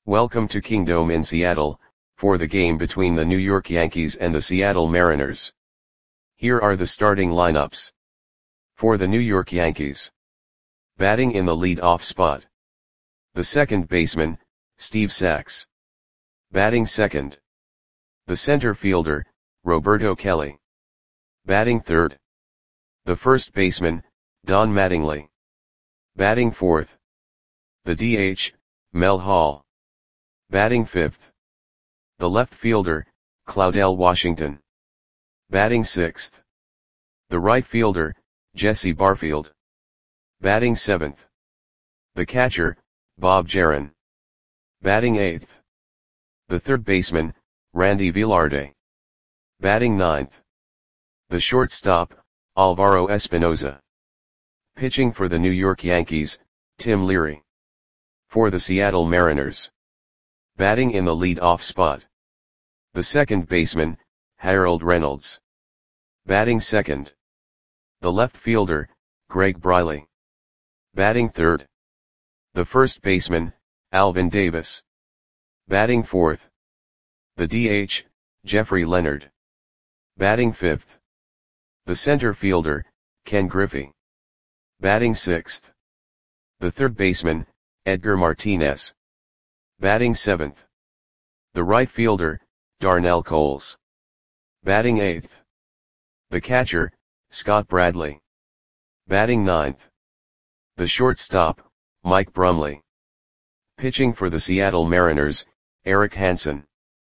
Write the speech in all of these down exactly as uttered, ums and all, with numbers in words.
Welcome to Kingdome in Seattle, for the game between the New York Yankees and the Seattle Mariners. Here are the starting lineups. For the New York Yankees. Batting in the lead-off spot. The second baseman, Steve Sax. Batting second. The center fielder, Roberto Kelly. Batting third. The first baseman, Don Mattingly. Batting fourth. The D H, Mel Hall. Batting fifth. The left fielder, Claudell Washington. Batting sixth. The right fielder, Jesse Barfield. Batting seventh. The catcher, Bob Geren. Batting eighth. The third baseman, Randy Velarde. Batting ninth. The shortstop, Alvaro Espinoza. Pitching for the New York Yankees, Tim Leary. For the Seattle Mariners. Batting in the lead-off spot. The second baseman, Harold Reynolds. Batting second. The left fielder, Greg Briley. Batting third. The first baseman, Alvin Davis. Batting fourth. The D H, Jeffrey Leonard. Batting fifth. The center fielder, Ken Griffey. Batting sixth. The third baseman, Edgar Martinez. Batting seventh. The right fielder, Darnell Coles. Batting eighth. The catcher, Scott Bradley. Batting ninth. The shortstop, Mike Brumley. Pitching for the Seattle Mariners, Eric Hansen.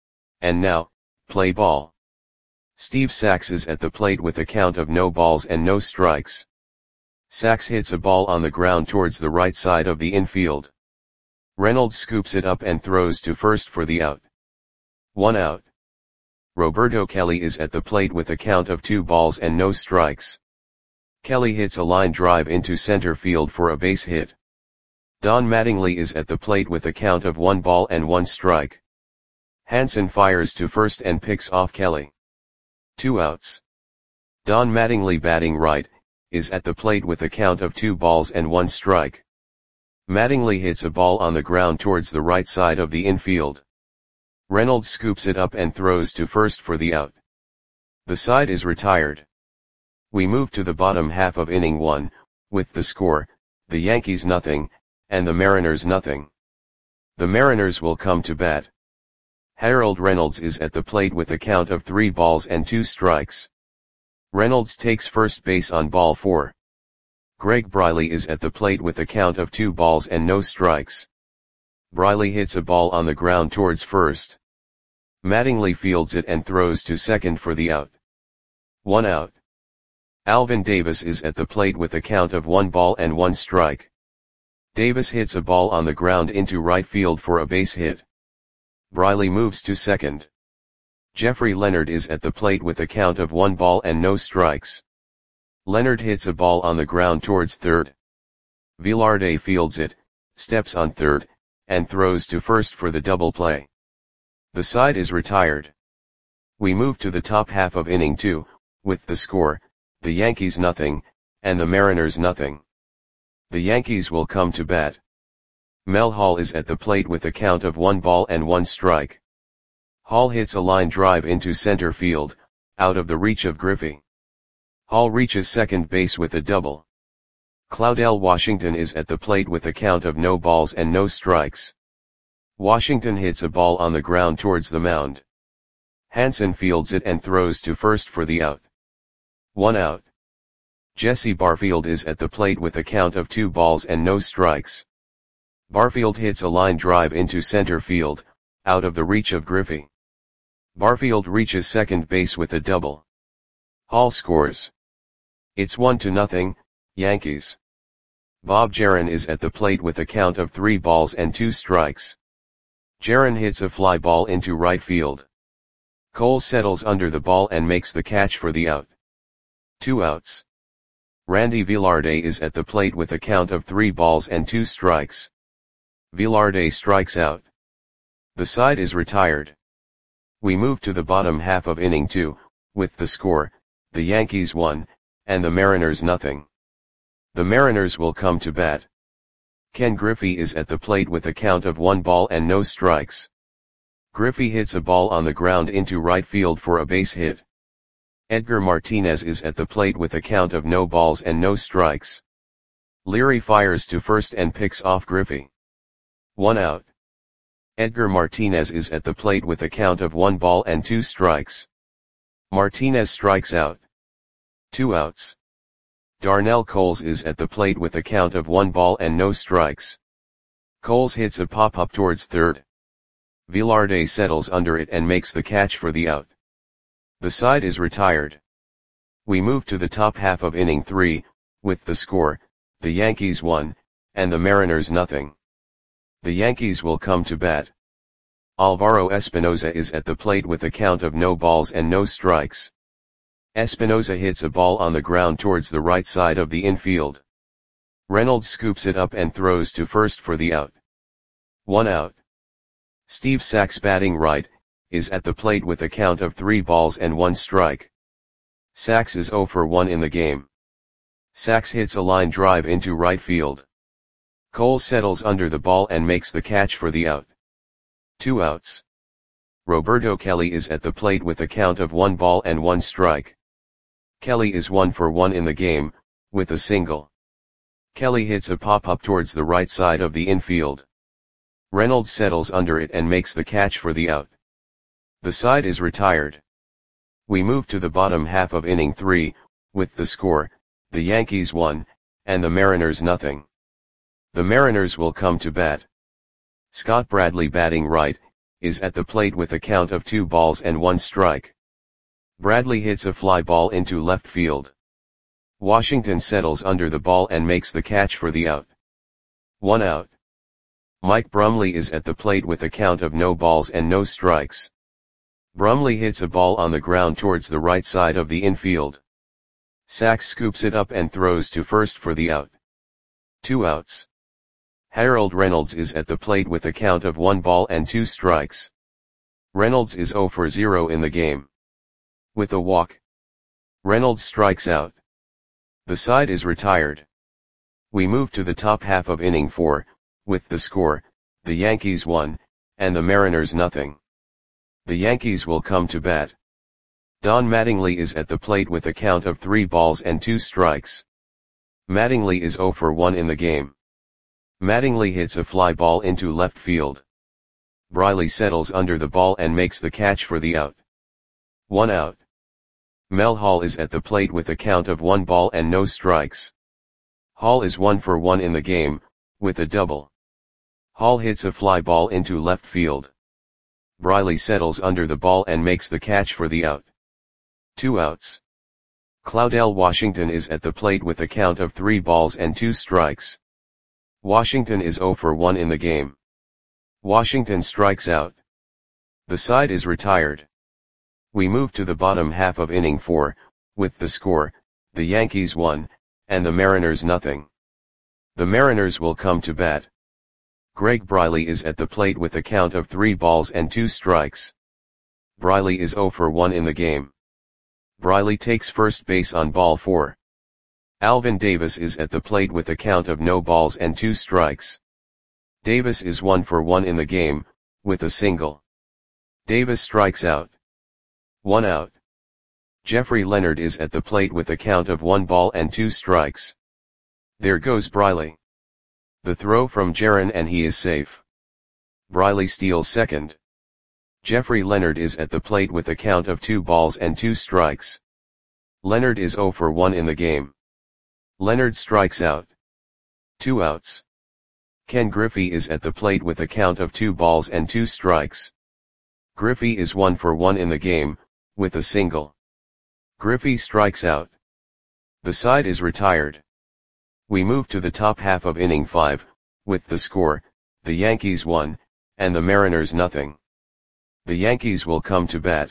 And now, play ball. Steve Sax is at the plate with a count of no balls and no strikes. Sax hits a ball on the ground towards the right side of the infield. Reynolds scoops it up and throws to first for the out. One out. Roberto Kelly is at the plate with a count of two balls and no strikes. Kelly hits a line drive into center field for a base hit. Don Mattingly is at the plate with a count of one ball and one strike. Hansen fires to first and picks off Kelly. Two outs. Don Mattingly, batting right, is at the plate with a count of two balls and one strike. Mattingly hits a ball on the ground towards the right side of the infield. Reynolds scoops it up and throws to first for the out. The side is retired. We move to the bottom half of inning one, with the score, the Yankees nothing, and the Mariners nothing. The Mariners will come to bat. Harold Reynolds is at the plate with a count of three balls and two strikes. Reynolds takes first base on ball four. Greg Briley is at the plate with a count of two balls and no strikes. Briley hits a ball on the ground towards first. Mattingly fields it and throws to second for the out. One out. Alvin Davis is at the plate with a count of one ball and one strike. Davis hits a ball on the ground into right field for a base hit. Briley moves to second. Jeffrey Leonard is at the plate with a count of one ball and no strikes. Leonard hits a ball on the ground towards third. Velarde fields it, steps on third, and throws to first for the double play. The side is retired. We move to the top half of inning two, with the score, the Yankees nothing, and the Mariners nothing. The Yankees will come to bat. Mel Hall is at the plate with a count of one ball and one strike. Hall hits a line drive into center field, out of the reach of Griffey. Hall reaches second base with a double. Claudell Washington is at the plate with a count of no balls and no strikes. Washington hits a ball on the ground towards the mound. Hansen fields it and throws to first for the out. One out. Jesse Barfield is at the plate with a count of two balls and no strikes. Barfield hits a line drive into center field, out of the reach of Griffey. Barfield reaches second base with a double. Hall scores. It's one to nothing, Yankees. Bob Geren is at the plate with a count of three balls and two strikes. Geren hits a fly ball into right field. Cole settles under the ball and makes the catch for the out. Two outs. Randy Velarde is at the plate with a count of three balls and two strikes. Velarde strikes out. The side is retired. We move to the bottom half of inning two, with the score, the Yankees one, and the Mariners nothing. The Mariners will come to bat. Ken Griffey is at the plate with a count of one ball and no strikes. Griffey hits a ball on the ground into right field for a base hit. Edgar Martinez is at the plate with a count of no balls and no strikes. Leary fires to first and picks off Griffey. One out. Edgar Martinez is at the plate with a count of one ball and two strikes. Martinez strikes out. Two outs. Darnell Coles is at the plate with a count of one ball and no strikes. Coles hits a pop-up towards third. Velarde settles under it and makes the catch for the out. The side is retired. We move to the top half of inning three, with the score, the Yankees one, and the Mariners nothing. The Yankees will come to bat. Alvaro Espinoza is at the plate with a count of no balls and no strikes. Espinoza hits a ball on the ground towards the right side of the infield. Reynolds scoops it up and throws to first for the out. One out. Steve Sax, batting right, is at the plate with a count of three balls and one strike. Sax is oh for one in the game. Sax hits a line drive into right field. Cole settles under the ball and makes the catch for the out. Two outs. Roberto Kelly is at the plate with a count of one ball and one strike. Kelly is one for one in the game, with a single. Kelly hits a pop-up towards the right side of the infield. Reynolds settles under it and makes the catch for the out. The side is retired. We move to the bottom half of inning three, with the score, the Yankees one, and the Mariners nothing. The Mariners will come to bat. Scott Bradley, batting right, is at the plate with a count of two balls and one strike. Bradley hits a fly ball into left field. Washington settles under the ball and makes the catch for the out. One out. Mike Brumley is at the plate with a count of no balls and no strikes. Brumley hits a ball on the ground towards the right side of the infield. Sax scoops it up and throws to first for the out. Two outs. Harold Reynolds is at the plate with a count of one ball and two strikes. Reynolds is oh for zero in the game. With a walk, Reynolds strikes out. The side is retired. We move to the top half of inning four, with the score, the Yankees one, and the Mariners nothing. The Yankees will come to bat. Don Mattingly is at the plate with a count of three balls and two strikes. Mattingly is oh for one in the game. Mattingly hits a fly ball into left field. Briley settles under the ball and makes the catch for the out. One out. Mel Hall is at the plate with a count of one ball and no strikes. Hall is one for one in the game, with a double. Hall hits a fly ball into left field. Briley settles under the ball and makes the catch for the out. Two outs. Claudell Washington is at the plate with a count of three balls and two strikes. Washington is oh for one in the game. Washington strikes out. The side is retired. We move to the bottom half of inning four, with the score, the Yankees one, and the Mariners nothing. The Mariners will come to bat. Greg Briley is at the plate with a count of three balls and two strikes. Briley is oh for one in the game. Briley takes first base on ball four. Alvin Davis is at the plate with a count of no balls and two strikes. Davis is one for one in the game, with a single. Davis strikes out. One out. Jeffrey Leonard is at the plate with a count of one ball and two strikes. There goes Briley. The throw from Jaron and he is safe. Briley steals second. Jeffrey Leonard is at the plate with a count of two balls and two strikes. Leonard is oh for one in the game. Leonard strikes out. Two outs. Ken Griffey is at the plate with a count of two balls and two strikes. Griffey is one for one in the game, with a single. Griffey strikes out. The side is retired. We move to the top half of inning five, with the score, the Yankees one, and the Mariners nothing. The Yankees will come to bat.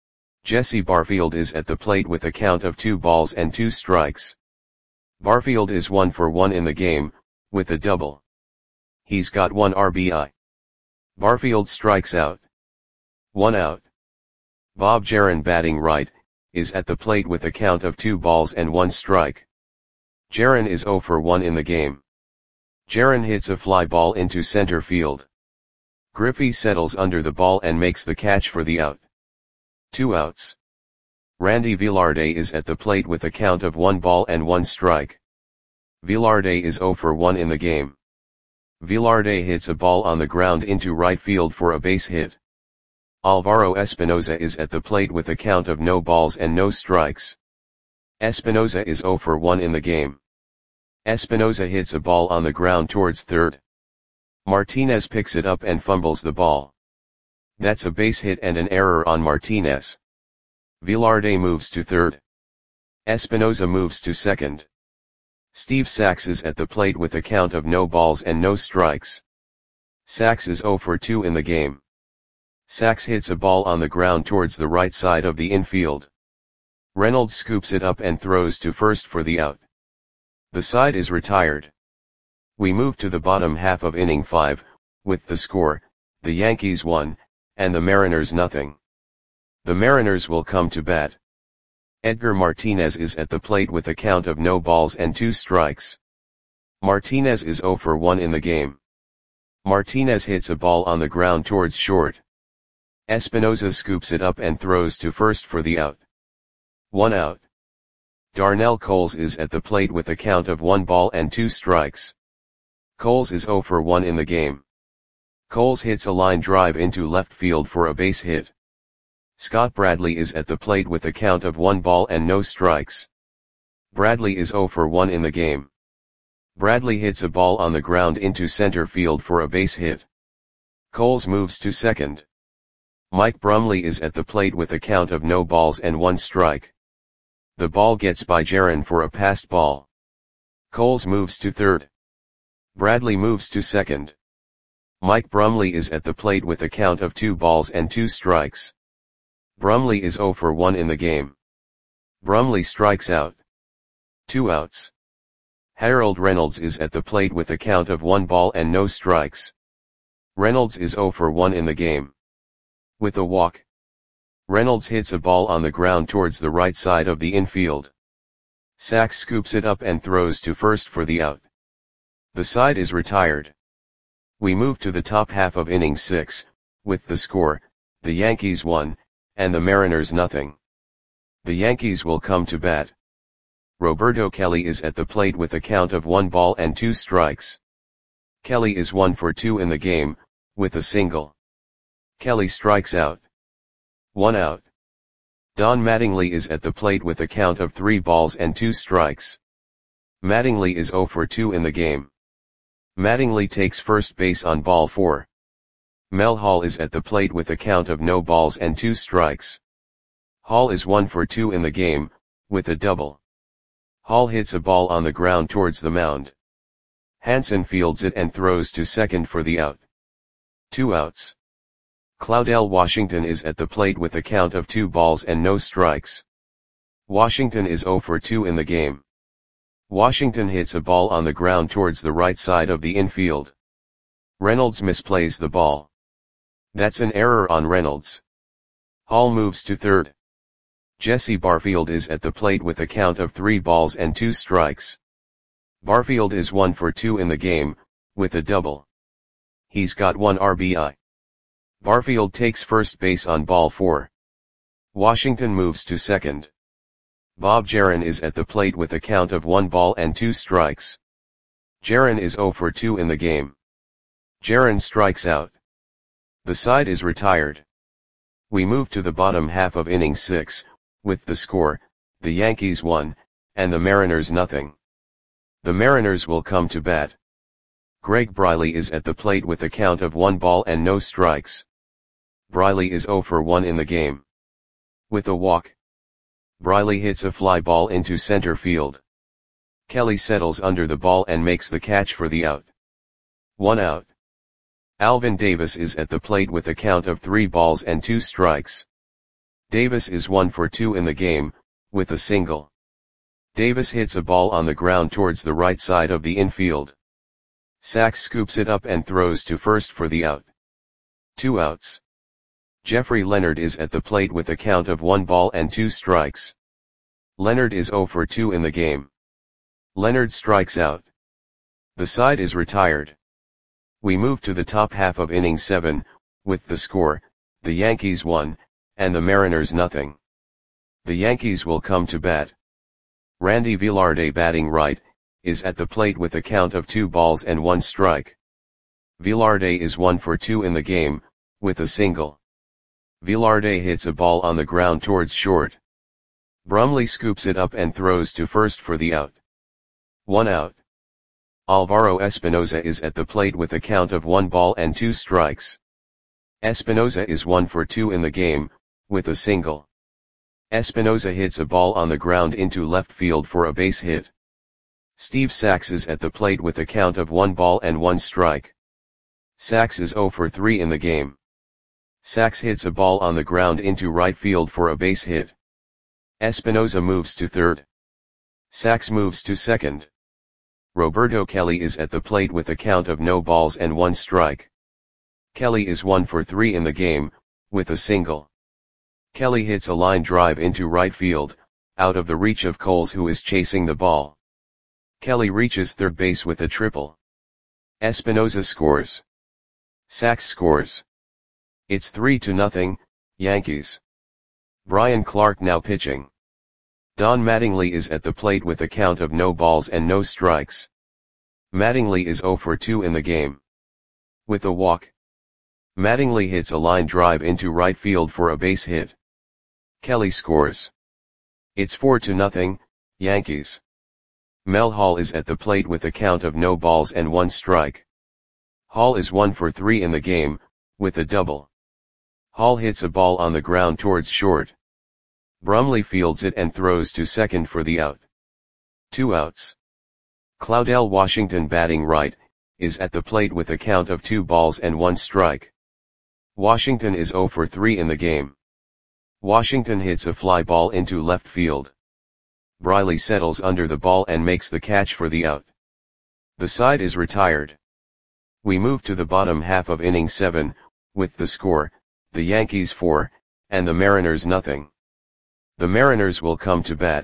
Jesse Barfield is at the plate with a count of two balls and two strikes. Barfield is one for one in the game, with a double. He's got one R B I. Barfield strikes out. One out. Bob Jaron, batting right, is at the plate with a count of two balls and one strike. Jaron is oh for one in the game. Jaron hits a fly ball into center field. Griffey settles under the ball and makes the catch for the out. Two outs. Randy Velarde is at the plate with a count of one ball and one strike. Velarde is zero for one in the game. Velarde hits a ball on the ground into right field for a base hit. Alvaro Espinoza is at the plate with a count of no balls and no strikes. Espinoza is zero for one in the game. Espinoza hits a ball on the ground towards third. Martinez picks it up and fumbles the ball. That's a base hit and an error on Martinez. Velarde moves to third. Espinoza moves to second. Steve Sax is at the plate with a count of no balls and no strikes. Sax is zero for two in the game. Sax hits a ball on the ground towards the right side of the infield. Reynolds scoops it up and throws to first for the out. The side is retired. We move to the bottom half of inning five, with the score, the Yankees one, and the Mariners nothing. The Mariners will come to bat. Edgar Martinez is at the plate with a count of no balls and two strikes. Martinez is zero for one in the game. Martinez hits a ball on the ground towards short. Espinoza scoops it up and throws to first for the out. One out. Darnell Coles is at the plate with a count of one ball and two strikes. Coles is zero for one in the game. Coles hits a line drive into left field for a base hit. Scott Bradley is at the plate with a count of one ball and no strikes. Bradley is zero for one in the game. Bradley hits a ball on the ground into center field for a base hit. Coles moves to second. Mike Brumley is at the plate with a count of no balls and one strike. The ball gets by Jaron for a passed ball. Coles moves to third. Bradley moves to second. Mike Brumley is at the plate with a count of two balls and two strikes. Brumley is zero for one in the game. Brumley strikes out. Two outs. Harold Reynolds is at the plate with a count of one ball and no strikes. Reynolds is zero for one in the game. With a walk. Reynolds hits a ball on the ground towards the right side of the infield. Sax scoops it up and throws to first for the out. The side is retired. We move to the top half of inning six, with the score, the Yankees one, and the Mariners nothing. The Yankees will come to bat. Roberto Kelly is at the plate with a count of one ball and two strikes. Kelly is one for two in the game, with a single. Kelly strikes out. One out. Don Mattingly is at the plate with a count of three balls and two strikes. Mattingly is zero for two in the game. Mattingly takes first base on ball four. Mel Hall is at the plate with a count of no balls and two strikes. Hall is one for two in the game, with a double. Hall hits a ball on the ground towards the mound. Hansen fields it and throws to second for the out. Two outs. Claudel Washington is at the plate with a count of two balls and no strikes. Washington is zero for two in the game. Washington hits a ball on the ground towards the right side of the infield. Reynolds misplays the ball. That's an error on Reynolds. Hall moves to third. Jesse Barfield is at the plate with a count of three balls and two strikes. Barfield is one for two in the game, with a double. He's got one R B I. Barfield takes first base on ball four. Washington moves to second. Bob Jaron is at the plate with a count of one ball and two strikes. Jaron is zero for two in the game. Jaron strikes out. The side is retired. We move to the bottom half of inning six, with the score, the Yankees one, and the Mariners nothing. The Mariners will come to bat. Greg Briley is at the plate with a count of one ball and no strikes. Briley is zero for one in the game. With a walk. Briley hits a fly ball into center field. Kelly settles under the ball and makes the catch for the out. One out. Alvin Davis is at the plate with a count of three balls and two strikes. Davis is one for two in the game, with a single. Davis hits a ball on the ground towards the right side of the infield. Sax scoops it up and throws to first for the out. Two outs. Jeffrey Leonard is at the plate with a count of one ball and two strikes. Leonard is zero for two in the game. Leonard strikes out. The side is retired. We move to the top half of inning seven, with the score, the Yankees one, and the Mariners nothing. The Yankees will come to bat. Randy Velarde, batting right, is at the plate with a count of two balls and one strike. Velarde is one for two in the game, with a single. Velarde hits a ball on the ground towards short. Brumley scoops it up and throws to first for the out. One out. Alvaro Espinoza is at the plate with a count of one ball and two strikes. Espinoza is one for two in the game, with a single. Espinoza hits a ball on the ground into left field for a base hit. Steve Sax is at the plate with a count of one ball and one strike. Sax is zero for three in the game. Sax hits a ball on the ground into right field for a base hit. Espinoza moves to third. Sax moves to second. Roberto Kelly is at the plate with a count of no balls and one strike. Kelly is one for three in the game, with a single. Kelly hits a line drive into right field, out of the reach of Coles, who is chasing the ball. Kelly reaches third base with a triple. Espinoza scores. Sax scores. It's three to nothing, Yankees. Brian Clark now pitching. Don Mattingly is at the plate with a count of no balls and no strikes. Mattingly is zero for two in the game. With a walk. Mattingly hits a line drive into right field for a base hit. Kelly scores. It's four to nothing, Yankees. Mel Hall is at the plate with a count of no balls and one strike. Hall is one for three in the game, with a double. Hall hits a ball on the ground towards short. Brumley fields it and throws to second for the out. Two outs. Claudel Washington, batting right, is at the plate with a count of two balls and one strike. Washington is zero for three in the game. Washington hits a fly ball into left field. Briley settles under the ball and makes the catch for the out. The side is retired. We move to the bottom half of inning seven, with the score, the Yankees four, and the Mariners nothing. The Mariners will come to bat.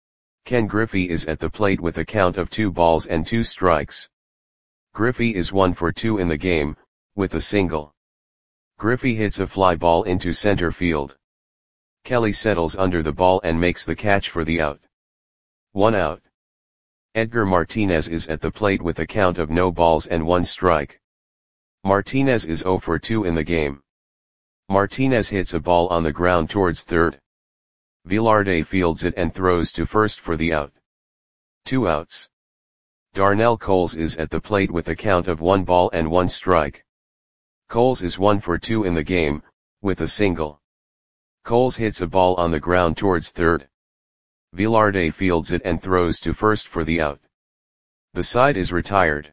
Ken Griffey is at the plate with a count of two balls and two strikes. Griffey is one for two in the game, with a single. Griffey hits a fly ball into center field. Kelly settles under the ball and makes the catch for the out. One out. Edgar Martinez is at the plate with a count of no balls and one strike. Martinez is zero for two in the game. Martinez hits a ball on the ground towards third. Velarde fields it and throws to first for the out. Two outs. Darnell Coles is at the plate with a count of one ball and one strike. Coles is one for two in the game, with a single. Coles hits a ball on the ground towards third. Velarde fields it and throws to first for the out. The side is retired.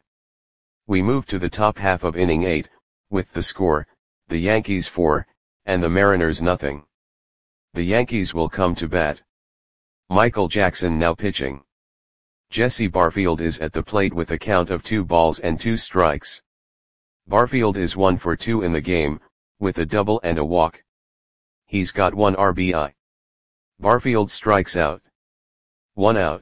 We move to the top half of inning eight, with the score, the Yankees four, and the Mariners nothing. The Yankees will come to bat. Michael Jackson now pitching. Jesse Barfield is at the plate with a count of two balls and two strikes. Barfield is one for two in the game, with a double and a walk. He's got one R B I. Barfield strikes out. One out.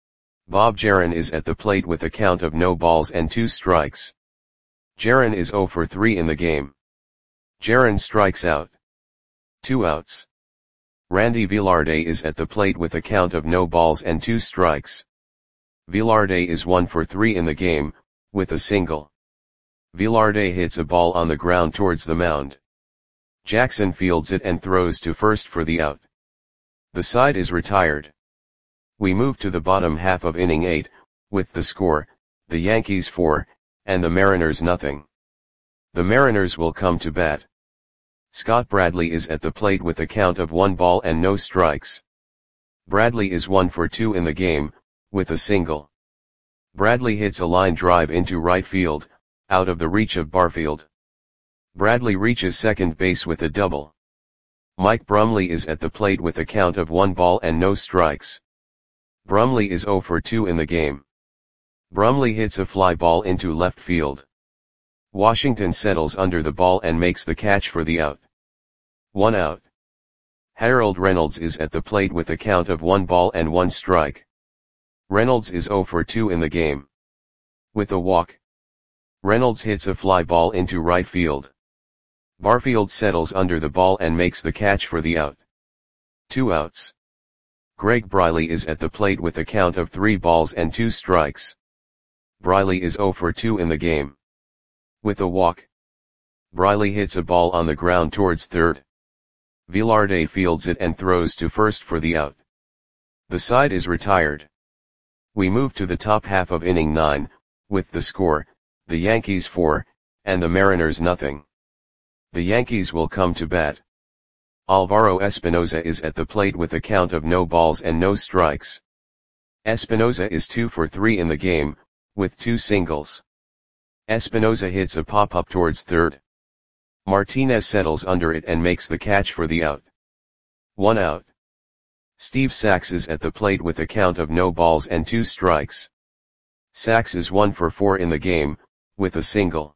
Bob Jaron is at the plate with a count of no balls and two strikes. Jaron is zero for three in the game. Jaron strikes out. Two outs. Randy Velarde is at the plate with a count of no balls and two strikes. Velarde is one for three in the game, with a single. Velarde hits a ball on the ground towards the mound. Jackson fields it and throws to first for the out. The side is retired. We move to the bottom half of inning eight, with the score, the Yankees four, and the Mariners nothing. The Mariners will come to bat. Scott Bradley is at the plate with a count of one ball and no strikes. Bradley is one for two in the game, with a single. Bradley hits a line drive into right field, out of the reach of Barfield. Bradley reaches second base with a double. Mike Brumley is at the plate with a count of one ball and no strikes. Brumley is zero for two in the game. Brumley hits a fly ball into left field. Washington settles under the ball and makes the catch for the out. One out. Harold Reynolds is at the plate with a count of one ball and one strike. Reynolds is zero for two in the game. With a walk, Reynolds hits a fly ball into right field. Barfield settles under the ball and makes the catch for the out. Two outs. Greg Briley is at the plate with a count of three balls and two strikes. Briley is oh for two in the game. With a walk, Briley hits a ball on the ground towards third. Velarde fields it and throws to first for the out. The side is retired. We move to the top half of inning nine, with the score, the Yankees four, and the Mariners nothing. The Yankees will come to bat. Alvaro Espinoza is at the plate with a count of no balls and no strikes. Espinoza is two for three in the game, with two singles. Espinoza hits a pop-up towards third. Martinez settles under it and makes the catch for the out. One out. Steve Sax is at the plate with a count of no balls and two strikes. Sax is one for four in the game, with a single.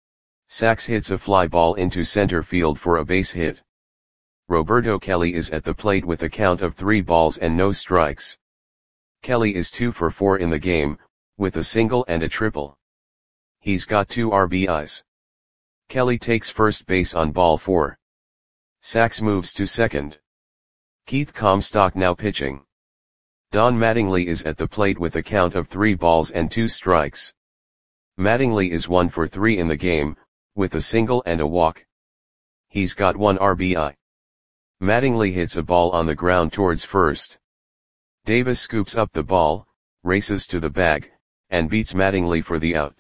Sax hits a fly ball into center field for a base hit. Roberto Kelly is at the plate with a count of three balls and no strikes. Kelly is two for four in the game, with a single and a triple. He's got two R B Is. Kelly takes first base on ball four. Sax moves to second. Keith Comstock now pitching. Don Mattingly is at the plate with a count of three balls and two strikes. Mattingly is one for three in the game, with a single and a walk. He's got one R B I. Mattingly hits a ball on the ground towards first. Davis scoops up the ball, races to the bag, and beats Mattingly for the out.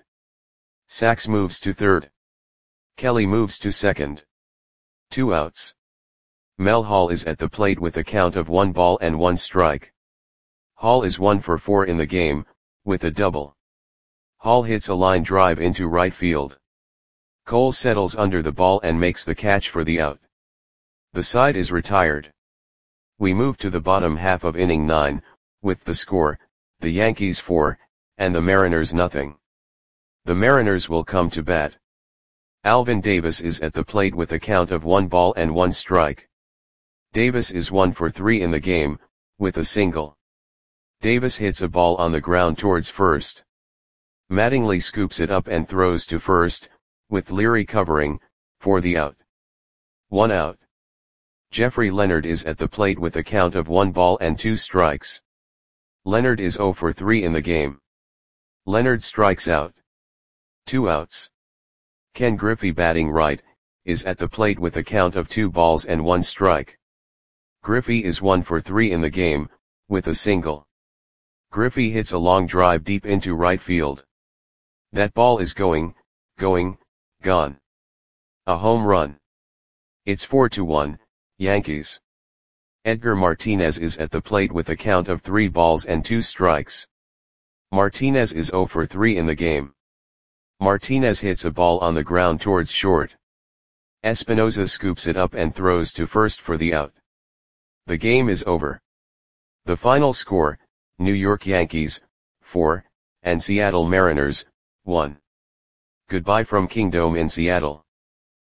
Sax moves to third. Kelly moves to second. Two outs. Mel Hall is at the plate with a count of one ball and one strike. Hall is one for four in the game, with a double. Hall hits a line drive into right field. Cole settles under the ball and makes the catch for the out. The side is retired. We move to the bottom half of inning nine, with the score, the Yankees four, and the Mariners nothing. The Mariners will come to bat. Alvin Davis is at the plate with a count of one ball and one strike. Davis is one for three in the game, with a single. Davis hits a ball on the ground towards first. Mattingly scoops it up and throws to first, with Leary covering, for the out. One out. Jeffrey Leonard is at the plate with a count of one ball and two strikes. Leonard is oh for three in the game. Leonard strikes out. Two outs. Ken Griffey batting right, is at the plate with a count of two balls and one strike. Griffey is one for three in the game, with a single. Griffey hits a long drive deep into right field. That ball is going, going, gone. A home run. It's four to one, Yankees. Edgar Martinez is at the plate with a count of three balls and two strikes. Martinez is oh for three in the game. Martinez hits a ball on the ground towards short. Espinoza scoops it up and throws to first for the out. The game is over. The final score, New York Yankees, four, and Seattle Mariners, one. Goodbye from Kingdome in Seattle.